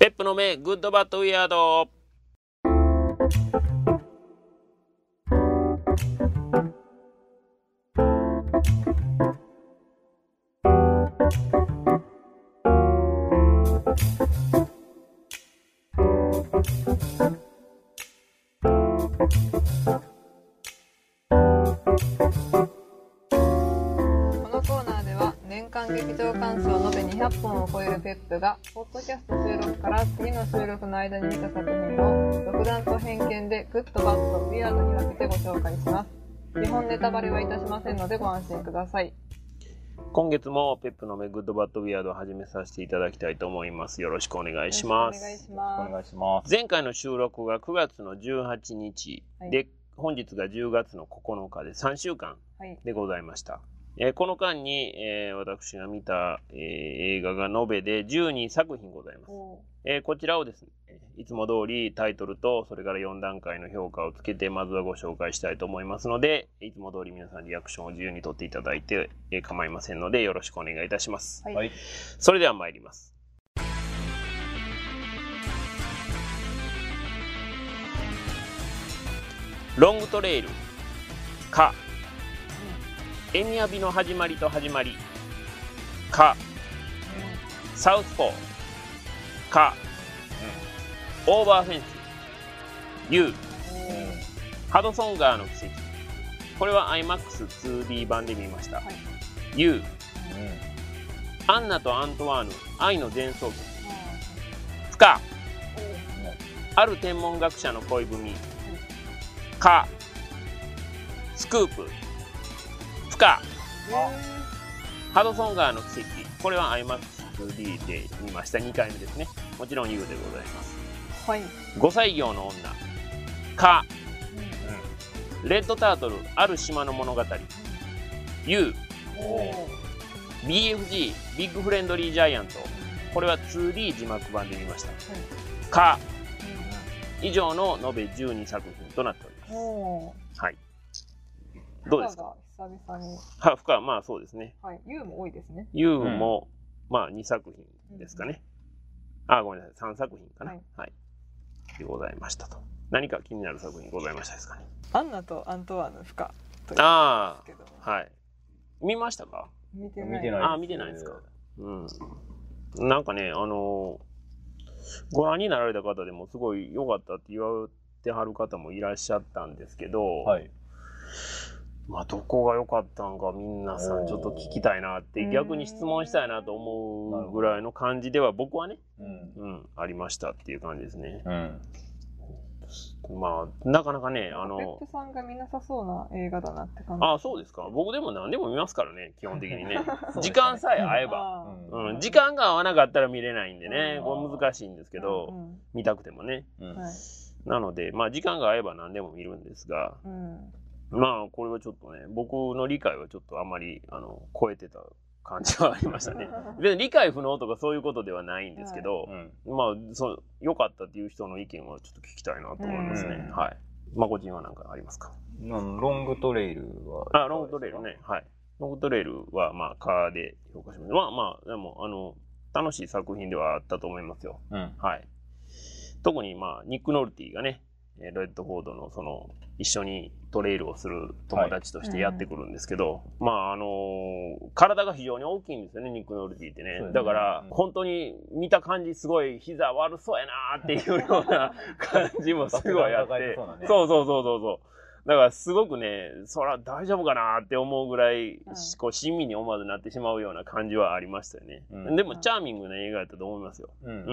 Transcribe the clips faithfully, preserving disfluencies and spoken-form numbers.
ペップの目グッドバッドウィアード。 劇場鑑賞を延べにひゃっぽんを超えるペップがポッドキャスト収録から次の収録の間に見た作品を独断と偏見でグッドバッドウィアードに分けてご紹介します。基本ネタバレはいたしませんのでご安心ください。 今月もペップの目グッドバッドウィアードを始めさせていただきたいと思います。よろしくお願いします。 お願いします。 お願いします。 前回の収録がくがつのじゅうはちにちで、はい、本日がじゅうがつのここのかでさんしゅうかんでございました。はい、えー、この間に、えー、私が見た、えー、映画が延べでじゅうにさくひんございます。えー、こちらをですね、いつも通りタイトルとそれからよんだんかいの評価をつけてまずはご紹介したいと思いますので、いつも通り皆さんリアクションを自由に取っていただいて、えー、構いませんのでよろしくお願いいたします。 はい、 それでは参ります。ロングトレイルかエミヤビの始まりと始まりか、うん、サウスポーか、うん、オーバーフェンス U、うん、ハドソン川の奇跡、これは アイマックスツーディー 版で見ました。はい、U、うん、アンナとアントワーヌ愛の前奏曲、フカ、うん、ある天文学者の恋文、うん、かスクープフカ、ハドソン川の奇跡、これは アイマックスツーディー で見ました。にかいめですね。もちろん U でございます。 はい、 ごさい業の女か、うん、レッドタートルある島の物語 U、 ビーエフジー ビッグフレンドリージャイアント、これは ツーディー 字幕版で見ました。はい、か、以上の延べじゅうにさくひんとなっております。はい、どうですか？ 久々に。 は、深、まあそうですね。 はい、U も多いですね。 U も、うん、まあにさくひんですかね。うん、あ、ごめんなさい、さんさくひんかな。はい。はい、でございましたと。何か気になる作品ございましたですかね。 アンナとアントワーヌフカというああ、はい。見ましたか？ 見てない。 ああ、見てないですか。うん。なんかね、あのー、ご覧になられた方でもすごい良かったって言われてはる方もいらっしゃったんですけど、はい。まあどこが良かったんか皆さんちょっと聞きたいなって逆に質問したいなと思うぐらいの感じでは僕はね、うん、うん、ありましたっていう感じですね。うん、まあなかなかね、あのペップさんが見なさそうな映画だなって感じ。 ああ、そうですか。僕でも何でも見ますからね、基本的にね。時間さえ合えば、うん、時間が合わなかったら見れないんでね、これ難しいんですけど、うんうん、見たくてもね、うん、はい、なのでまあ時間が合えば何でも見るんですが、うん、まあこれはちょっとね、僕の理解はちょっとあまりあの超えてた感じはありましたね。で理解不能とかそういうことではないんですけど、はい、まあそう良かったっていう人の意見はちょっと聞きたいなと思いますね。うん、はい。まこちんは何かありますか？ ロングトレイルはあ、ロングトレイルね、はい。ロングトレイルはまあカーで評価します。まあまあでもあの楽しい作品ではあったと思いますよ。うん、はい。特にまあニック・ノルティがね、レッドフォードのその一緒にトレイルをする友達としてやってくるんですけど、はい、まああのー、体が非常に大きいんですよね、ニック・ノルティってね。ね、だから、うん、本当に見た感じすごい膝悪そうやなーっていうような感じもすごいあって、そうそうそうそうそう。だからすごくね、そら大丈夫かなって思うぐらい、うん、こう親身に思わずなってしまうような感じはありましたよね。うん、でもチャーミングな映画やったと思いますよ。うん。うん、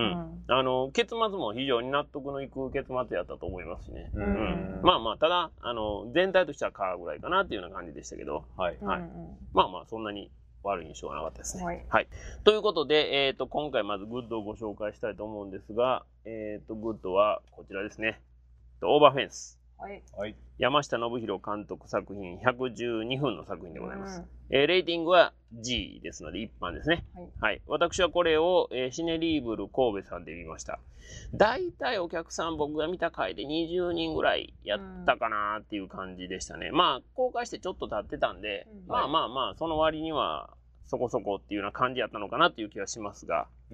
あの結末も非常に納得のいく結末やったと思いますしね。うん。うん、まあまあただあの全体としてはカーぐらいかなっていうような感じでしたけど、はいはい。うん、まあまあそんなに悪い印象はなかったですね。はい。はい、ということで、えっと今回まずグッドをご紹介したいと思うんですが、えっとグッドはこちらですね。オーバーフェンス。はい、山下信弘監督作品ひゃくじゅうにふんの作品でございます。うん、えー、レーティングは ジー ですので一般ですね。はい。はい、私はこれを、えー、シネリーブル神戸さんで見ました。だいたいお客さん僕が見た回でにじゅうにんぐらいやったかなっていう感じでしたね。うん、まあ公開してちょっと経ってたんで、うん、まあまあまあその割にはそこそこっていうような感じやったのかなっていう気がしますが、うん、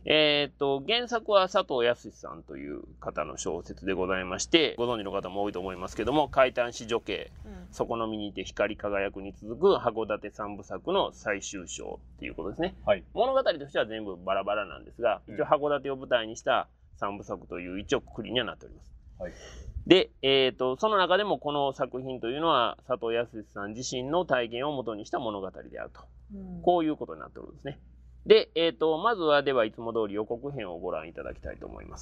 えっと、原作は佐藤康さんという方の小説でございまして、ご存知の方も多いと思いますけども、怪談史女系、うん、そこの身にいて光り輝くに続く函館三部作の最終章っていうことですね。はい、物語としては全部バラバラなんですが、一応函館を舞台にした三部作という一応くくりにはなっております。はい、で、えっと、その中でもこの作品というのは佐藤康さん自身の体験をもとにした物語であると。うん、こういうことになっておるんですね。で、えっと、まずはではいつも通り予告編をご覧いただきたいと思います。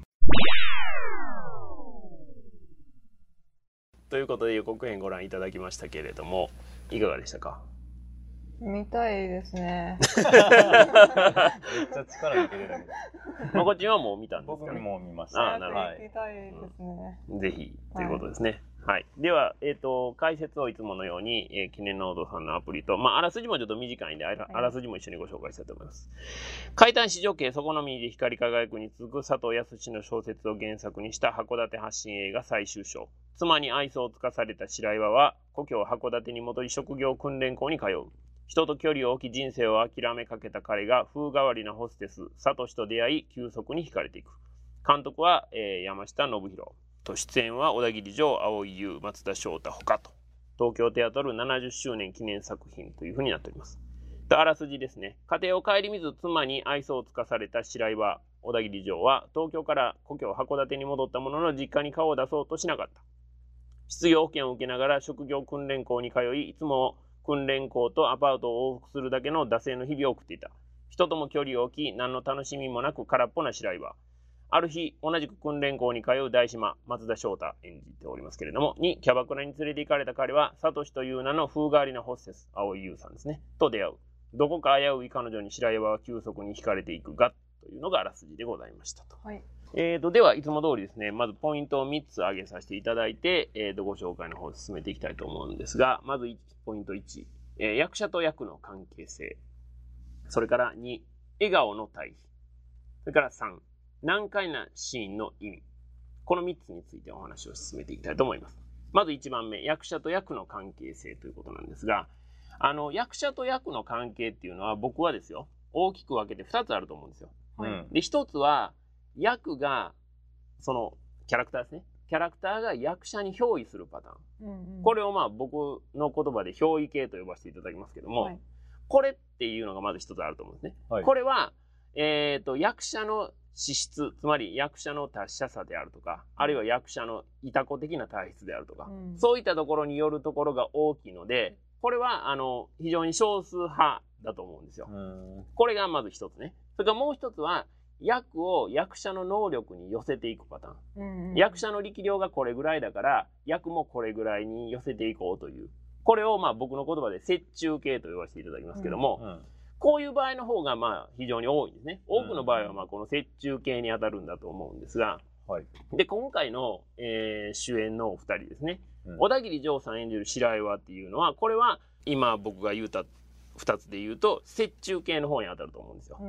ということで予告編ご覧いただきましたけれども、いかがでしたか？ 見たいですね。 めっちゃ力抜けてたけど。 まこっちはもう見たんですかね？ 僕も見ました。 ああ、なるほど。見たいですね。 うん、ぜひ、ということですね。はい。はい、では、えっ、ー、と、解説をいつものように、えー、記念ノートさんのアプリと、まあ、あらすじもちょっと短いんで、あら、はい、あらすじも一緒にご紹介したいと思います。怪談史女系そこの身で光り輝くに続く佐藤康の小説を原作にした函館発信映画最終章。妻に愛想をつかされた白岩は、故郷函館に戻り職業訓練校に通う。人と距離を置き人生を諦めかけた彼が風変わりなホステス、サトシと出会い、急速に惹かれていく。監督は、えー、山下信弘。と出演は小田切城、蒼井優、松田翔太ほかと。東京テアトルななじゅっしゅうねん記念作品というふうになっております。あらすじですね。家庭を顧みず妻に愛想をつかされた白岩、小田切城は東京から故郷函館に戻ったものの実家に顔を出そうとしなかった。失業保険を受けながら職業訓練校に通い、いつも訓練校とアパートを往復するだけの惰性の日々を送っていた。人とも距離を置き、何の楽しみもなく空っぽな白岩。ある日、同じく訓練校に通う大島、松田翔太演じておりますけれども、にキャバクラに連れて行かれた彼は、サトシという名の風変わりなホステス、蒼井優さんですね、と出会う。どこか危うい彼女に白岩は急速に惹かれていくが、というのがあらすじでございましたと。はい、えーと、では、いつも通りですね、まずポイントをみっつ挙げさせていただいて、えーと、ご紹介の方を進めていきたいと思うんですが、まずポイントいち、えー、役者と役の関係性。それからに、笑顔の対比。それからさん、難解なシーンの意味。このみっつについてお話を進めていきたいと思います。まずいちばんめ、役者と役の関係性ということなんですが、あの、役者と役の関係っていうのは僕はですよ、大きく分けてふたつあると思うんですよ。うん、で、ひとつは、役が、その、キャラクターですね。キャラクターが役者に憑依するパターン。うんうん、これをまあ僕の言葉で憑依系と呼ばせていただきますけども、はい、これっていうのがまずひとつあると思うんですね。はい、これは、えっと、役者の資質、つまり役者の達者さであるとか、あるいは役者のいたこ的な体質であるとか、うん、そういったところによるところが大きいので、これはあの非常に少数派だと思うんですよ。これがまず一つね。それからもう一つは、役を役者の能力に寄せていくパターン。うんうん、役者の力量がこれぐらいだから、役もこれぐらいに寄せていこうという。これをまあ僕の言葉で折衷系と呼ばせていただきますけども、うんうん、こういう場合の方がまあ非常に多いんですね。多くの場合はまあこの折衷系に当たるんだと思うんですが、はい、で今回の、えー、主演のお二人ですね、うん、小田切城さん演じる白岩っていうのは、これは今僕が言うたふたつで言うと折衷系の方に当たると思うんですよ。うん、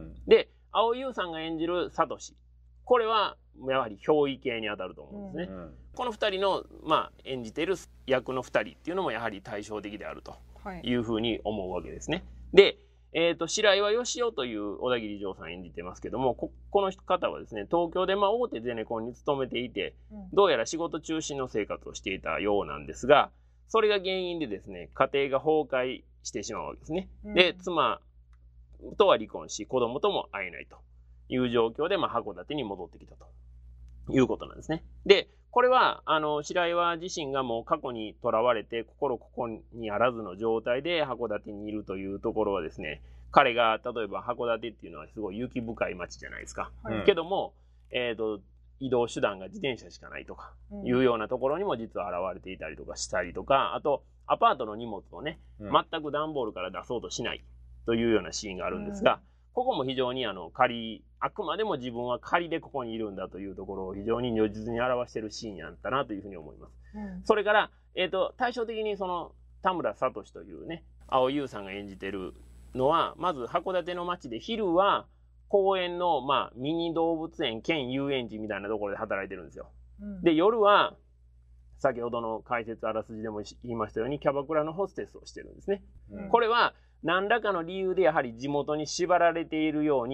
で蒼井優さんが演じるサトシ、これはやはり憑依系に当たると思うんですね。うん、このふたりの、まあ、演じている役のふたりっていうのもやはり対照的であるというふうに思うわけですね。でえーと、白岩義雄という小田切城さん演じてますけども、こ、この方はですね、東京でまあ大手ゼネコンに勤めていて、どうやら仕事中心の生活をしていたようなんですが、それが原因でですね、家庭が崩壊してしまうわけですね。うん、で、妻とは離婚し、子供とも会えないという状況で、まあ、函館に戻ってきたということなんですね。で、これは、あの、白岩自身がもう過去にとらわれて、心ここにあらずの状態で函館にいるというところはですね、彼が、例えば函館っていうのはすごい雪深い町じゃないですか。うん、けども、えっと、移動手段が自転車しかないとか、いうようなところにも実は現れていたりとかしたりとか、あと、アパートの荷物をね、うん、全く段ボールから出そうとしないというようなシーンがあるんですが、うん、ここも非常にあの仮、あくまでも自分は仮でここにいるんだというところを非常に如実に表しているシーンやったなというふうに思います。うん、それから、えっと、対照的にその田村聡というね、蒼井優さんが演じてるのは、まず函館の街で昼は公園の、まあ、ミニ動物園兼遊園地みたいなところで働いてるんですよ。うん、で、夜は、先ほどの解説あらすじでも言いましたように、キャバクラのホステスをしてるんですね。うん、これは、何らかの理由でやはり地元に縛られているように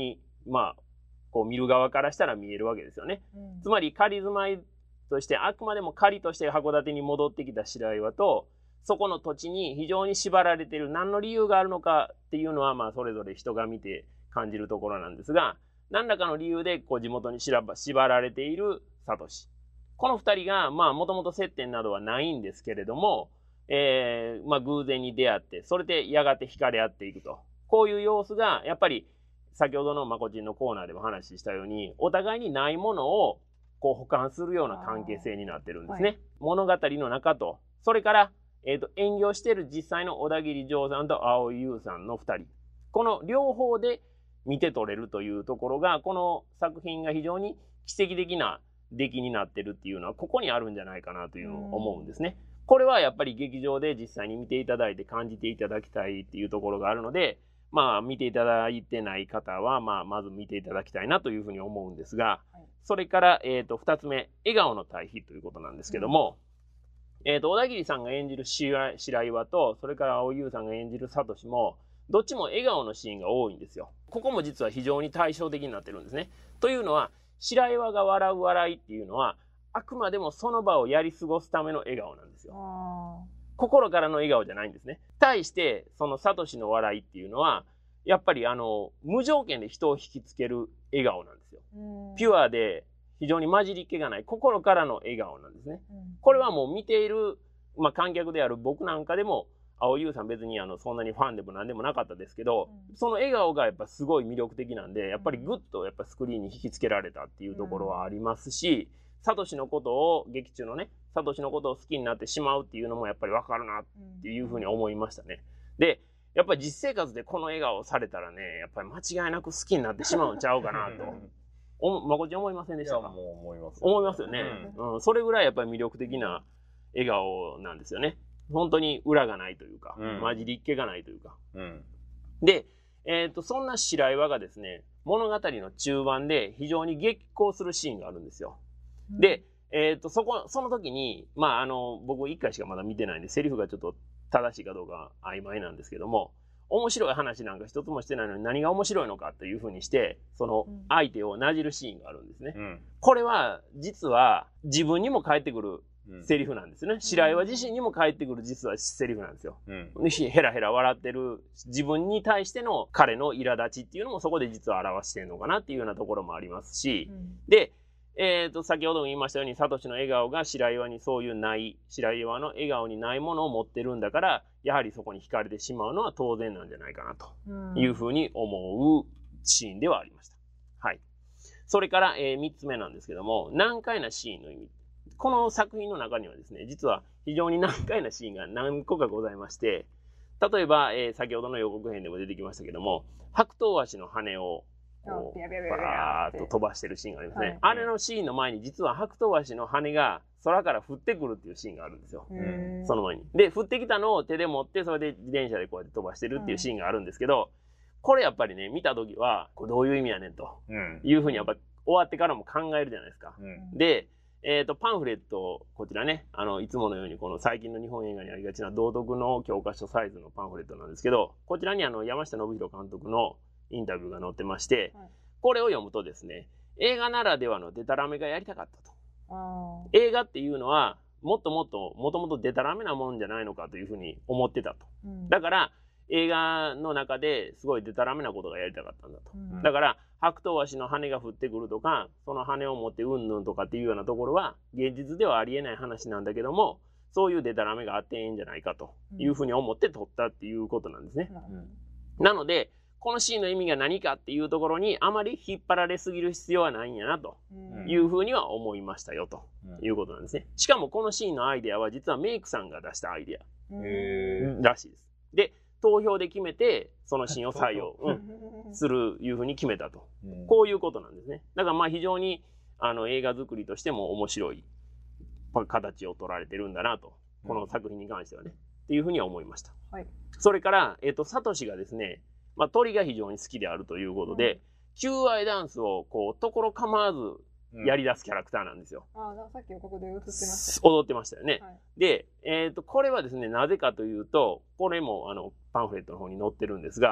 まあ、こう見る側からしたら見えるわけですよね。うん、つまり仮住まいとして、あくまでも仮として函館に戻ってきた白岩と、そこの土地に非常に縛られている何の理由があるのかっていうのは、まあ、それぞれ人が見て感じるところなんですが、何らかの理由でこう地元に縛られているサトシ。この二人が、まあ、もともと接点などはないんですけれども、えー、まあ、偶然に出会って、それでやがて惹かれ合っていくと。こういう様子が、やっぱり、先ほどのまこちんのコーナーでも話したように、お互いにないものを、こう、補完するような関係性になってるんですね。はい、物語の中と、それから、えっと、演技をしている実際の小田切丈さんと蒼井優さんの二人。この両方で見て取れるというところが、この作品が非常に奇跡的な出来になってるっていうのは、ここにあるんじゃないかなというのを思うんですね。これはやっぱり劇場で実際に見ていただいて感じていただきたいっていうところがあるので、まあ見ていただいてない方は、まあまず見ていただきたいなというふうに思うんですが、それから、えっと、二つ目、笑顔の対比ということなんですけども、えっと、小田切さんが演じる白岩と、それから蒼井優さんが演じるサトシも、どっちも笑顔のシーンが多いんですよ。ここも実は非常に対照的になってるんですね。というのは、白岩が笑う笑いっていうのは、あくまでもその場をやり過ごすための笑顔なんですよ。心からの笑顔じゃないんですね。対して、そのサトシの笑いっていうのは、やっぱりあの、無条件で人を引きつける笑顔なんですよ。ピュアで、非常に混じり気がない心からの笑顔なんですね。うん、これはもう見ている、まあ、観客である僕なんかでも、蒼井優さん別にあのそんなにファンでも何でもなかったですけど、うん、その笑顔がやっぱすごい魅力的なんで、やっぱりグッとやっぱスクリーンに引きつけられたっていうところはありますし、サトシのことを、劇中のね、サトシのことを好きになってしまうっていうのもやっぱりわかるなっていうふうに思いましたね。で、やっぱり実生活でこの笑顔をされたらね、やっぱり間違いなく好きになってしまうんちゃうかなと。お、まこちゃん思いませんでしたか？いや、もう思います、ね。思いますよね、うんうん。それぐらいやっぱり魅力的な笑顔なんですよね。本当に裏がないというか、うん、混じりっ気がないというか。うん、で、えっと、そんな白岩がですね、物語の中盤で非常に激高するシーンがあるんですよ。うん、で、えっと、そこ、その時に、まあ、あの、僕一回しかまだ見てないんで、セリフがちょっと正しいかどうか曖昧なんですけども、面白い話なんか一つもしてないのに何が面白いのかというふうにして、その相手をなじるシーンがあるんですね。うん、これは、実は自分にも返ってくるセリフなんですね。うん、白岩自身にも返ってくる実はセリフなんですよ。うん、ヘラヘラ笑ってる自分に対しての彼の苛立ちっていうのもそこで実は表してるのかなっていうようなところもありますし、うん、で、えっと、先ほども言いましたように、サトシの笑顔が白岩にそういうない、白岩の笑顔にないものを持ってるんだから、やはりそこに惹かれてしまうのは当然なんじゃないかなというふうに思うシーンではありました。はい。それから、えー、みっつめなんですけども、難解なシーンの意味。この作品の中にはですね、実は非常に難解なシーンが何個かございまして、例えば、えー、先ほどの予告編でも出てきましたけども、白頭鷲の羽をこうバーッと飛ばしてるシーンがありますね。はい、あれのシーンの前に実は白頭鷲の羽が空から降ってくるっていうシーンがあるんですよ。その前に。で、降ってきたのを手で持って、それで自転車でこうやって飛ばしてるっていうシーンがあるんですけど、これやっぱりね、見たときは、これどういう意味やねんというふうにやっぱ終わってからも考えるじゃないですか。うん、で、えっと、パンフレット、こちらね、あの、いつものようにこの最近の日本映画にありがちな道徳の教科書サイズのパンフレットなんですけど、こちらにあの、山下信弘監督のインタビューが載ってまして、はい、これを読むとですね、映画ならではのデタラメがやりたかったと。あ映画っていうのは、もっともっと、もともとデタラメなもんじゃないのかというふうに思ってたと。うん、だから、映画の中ですごいデタラメなことがやりたかったんだと。うん、だから、白頭鷲の羽が降ってくるとか、その羽を持ってうんぬんとかっていうようなところは、現実ではありえない話なんだけども、そういうデタラメがあっていいんじゃないかというふうに思って撮ったっていうことなんですね。うん、なので、このシーンの意味が何かっていうところにあまり引っ張られすぎる必要はないんやなというふうには思いましたよということなんですね。しかもこのシーンのアイデアは実はメイクさんが出したアイデアらしいです。で、投票で決めてそのシーンを採用、うん、するいうふうに決めたと。こういうことなんですね。だからまあ非常にあの映画作りとしても面白い形を取られてるんだなと。この作品に関してはね。っていうふうには思いました。はい、それから、えっと、サトシがですね、まあ、鳥が非常に好きであるということで、うん、求愛ダンスをこう、ところ構わずやり出すキャラクターなんですよ。 うん、ああ、さっきここで映ってました。 踊ってましたよね。はい、で、えっと、これはですね、なぜかというと、これもあの、パンフレットの方に載ってるんですが、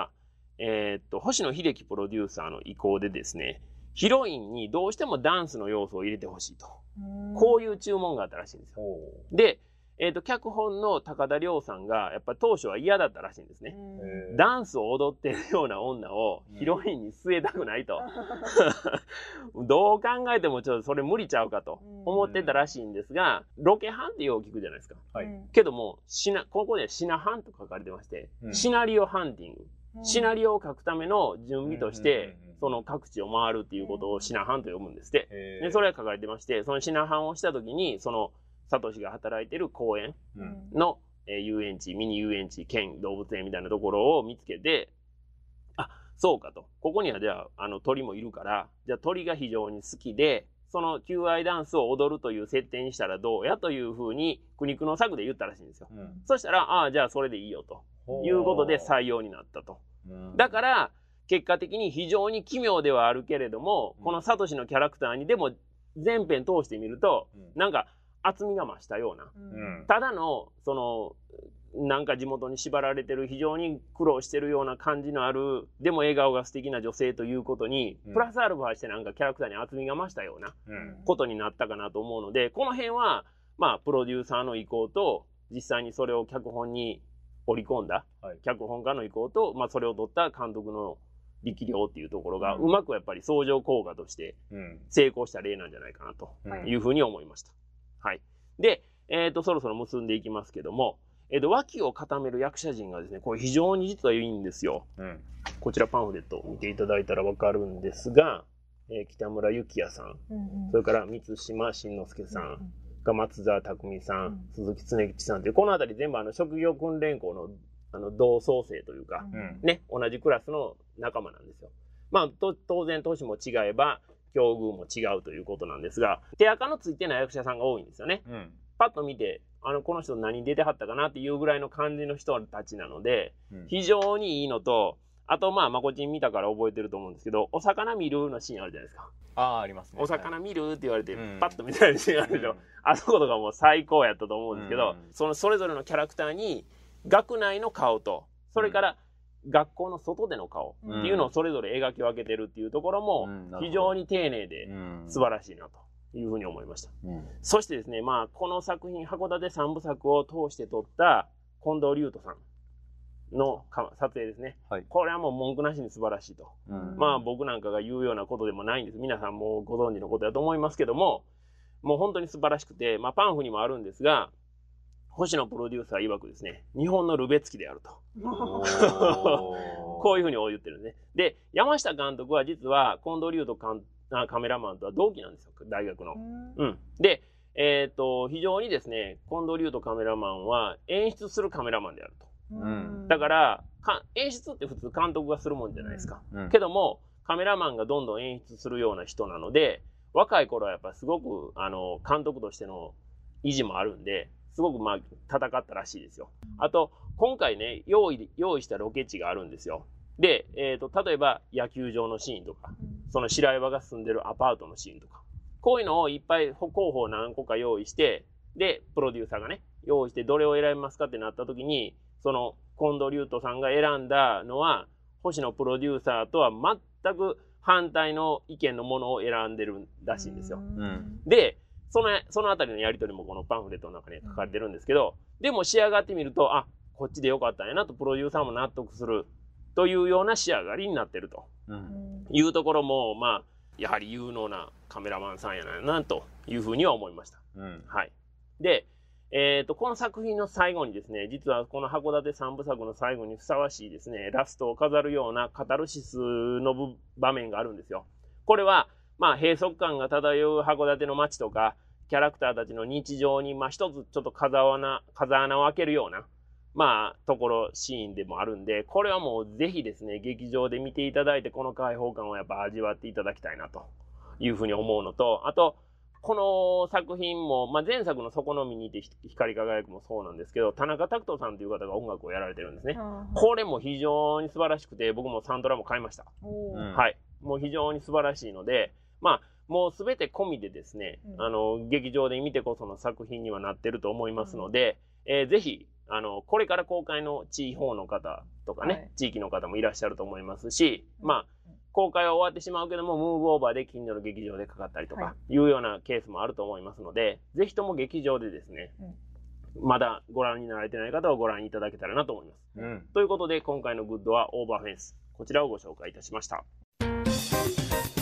えーっと、星野秀樹プロデューサーの意向でですね、ヒロインにどうしてもダンスの要素を入れてほしいと。こういう注文があったらしいんですよ。で、えーと、脚本の高田亮さんが、やっぱ当初は嫌だったらしいんですね。ダンスを踊ってるような女をヒロインに据えたくないと。どう考えてもちょっとそれ無理ちゃうかと思ってたらしいんですが、ロケハンってよう聞くじゃないですか。はい、けども、シナ、ここでシナハンと書かれてまして、うん、シナリオハンティング。シナリオを書くための準備として、その各地を回るっていうことをシナハンと呼ぶんですって。で、それが書かれてまして、そのシナハンをしたときに、その、サトシが働いてる公園の、うん、えー、遊園地、ミニ遊園地、兼動物園みたいなところを見つけて、あ、そうかと。ここにはじゃあ、あの鳥もいるから、じゃあ鳥が非常に好きで、その求愛ダンスを踊るという設定にしたらどうやというふうに苦肉の策で言ったらしいんですよ。うん、そしたら、ああ、じゃあそれでいいよということで採用になったと。だから、結果的に非常に奇妙ではあるけれども、うん、このサトシのキャラクターにでも全編通してみると、うん、なんか厚みが増したような、うん、ただの、その、なんか地元に縛られてる非常に苦労してるような感じのある、でも笑顔が素敵な女性ということに、うん、プラスアルファしてなんかキャラクターに厚みが増したようなことになったかなと思うので、この辺は、まあ、プロデューサーの意向と、実際にそれを脚本に織り込んだ、はい、脚本家の意向と、まあ、それを取った監督の力量っていうところが、うん、うまくやっぱり相乗効果として成功した例なんじゃないかなというふうに思いました。はい。で、えっと、そろそろ結んでいきますけども、えっと、脇を固める役者陣がですね、これ非常に実はいいんですよ。うん、こちらパンフレットを見ていただいたらわかるんですが、えー、北村幸也さん、うんうん、それから満島真之介さん、うんうん、が松沢匠さん、うん、鈴木恒吉さんという、このあたり全部あの職業訓練校のあの同窓生というか、うん、ね、同じクラスの仲間なんですよ。まあ、と当然年も違えば、境遇も違うということなんですが、手垢のついてない役者さんが多いんですよね。うん、パッと見て、あの、この人何出てはったかなっていうぐらいの感じの人たちなので、うん、非常にいいのと、あと、まあ、まこちん見たから覚えてると思うんですけど、お魚見るのシーンあるじゃないですか。 ああ、ありますね。 お魚見るって言われて、はい、パッと見たいシーンあるでしょ。うん、あそことかもう最高やったと思うんですけど、うん、そのそれぞれのキャラクターに、学内の顔と、それから、学校の外での顔っていうのをそれぞれ描き分けてるっていうところも非常に丁寧で素晴らしいなというふうに思いました。うん、そしてですね、まあこの作品函館三部作を通して撮った近藤龍斗さんの撮影ですね。はい、これはもう文句なしに素晴らしいと。うん、まあ僕なんかが言うようなことでもないんです。皆さんもご存知のことだと思いますけども、もう本当に素晴らしくて、まあパンフにもあるんですが、星野プロデューサー曰くですね、日本のルベツキであると。こういうふうに言ってるんですね。で、山下監督は実は近藤龍斗カメラマンとは同期なんですよ、大学の。うん。で、えっと、非常にですね、近藤龍斗カメラマンは演出するカメラマンであると。うん、だからか、演出って普通監督がするもんじゃないですか。うん、けども、カメラマンがどんどん演出するような人なので、若い頃はやっぱすごく、あの、監督としての意地もあるんで、すごくまあ戦ったらしいですよ。あと、今回ね、用意、用意したロケ地があるんですよ。で、えっと、例えば野球場のシーンとか、その白岩が住んでるアパートのシーンとか、こういうのをいっぱい候補を何個か用意して、で、プロデューサーがね、用意してどれを選びますかってなった時に、その近藤龍斗さんが選んだのは、星野プロデューサーとは全く反対の意見のものを選んでるらしいんですよ。うん、で、その、そのあたりのやりとりもこのパンフレットの中に書かれてるんですけど、でも仕上がってみると、あ、こっちでよかったんやなとプロデューサーも納得するというような仕上がりになってると、うん、いうところも、まあ、やはり有能なカメラマンさんやなというふうには思いました。うん、はい。で、えっと、この作品の最後にですね、実はこの函館三部作の最後にふさわしいですね、ラストを飾るようなカタルシスの場面があるんですよ。これは、まあ、閉塞感が漂う函館の街とか、キャラクターたちの日常に、まあ、一つちょっと風穴、風穴を開けるような、まあ、ところ、シーンでもあるんで、これはもうぜひですね、劇場で見ていただいて、この開放感をやっぱ味わっていただきたいなというふうに思うのと、あと、この作品も、まあ、前作の底の見にいて光り輝くもそうなんですけど、田中拓人さんという方が音楽をやられてるんですね。これも非常に素晴らしくて、僕もサントラも買いました。はい。もう非常に素晴らしいので、まあ、もうすべて込みでですね、うん、あの、劇場で見てこその作品にはなってると思いますので、うん、えー、ぜひ、 あの、これから公開の地方の方とかね、はい、地域の方もいらっしゃると思いますし、うん、まあ、公開は終わってしまうけども、ムーブオーバーで近所の劇場でかかったりとか、いうようなケースもあると思いますので、ぜひとも劇場でですね、うん、まだご覧になられてない方はご覧いただけたらなと思います。うん、ということで、今回のグッドはオーバーフェンス。こちらをご紹介いたしました。